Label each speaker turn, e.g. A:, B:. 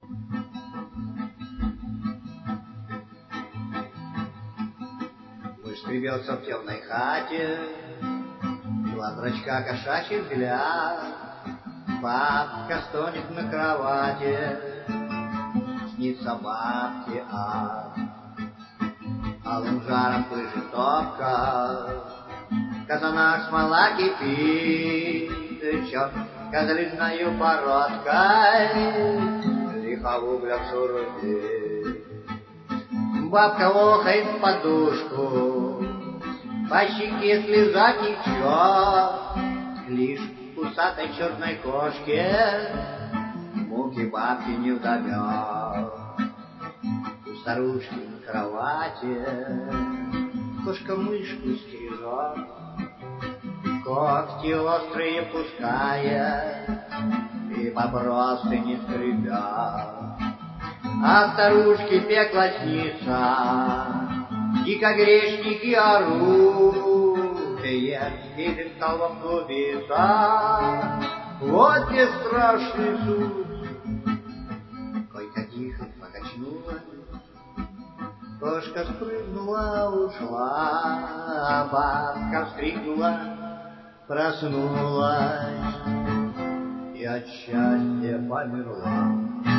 A: Мышь скребется в темной хате, два зрачка кошачий взгляд. Бабка стонет на кровати, снится бабке ад. Алым жаром пышет топка, в казанах смола кипит, черт козлиною бородкой лихо в углях сурубит. Бабка охает в подушку, по щеке слеза течет, лишь усатой черной кошке муки бабки не вдомет. У старушки на кровати кошка мышку стережет, когти острые пускает и по простыне скребет. А старушке пекло снится, дико грешники орут, и столбом клубится. Вот где страшный суд. Койка тихо покачнулась, кошка спрыгнула, ушла, а бабка вскрикнула, проснулась и от счастья померла.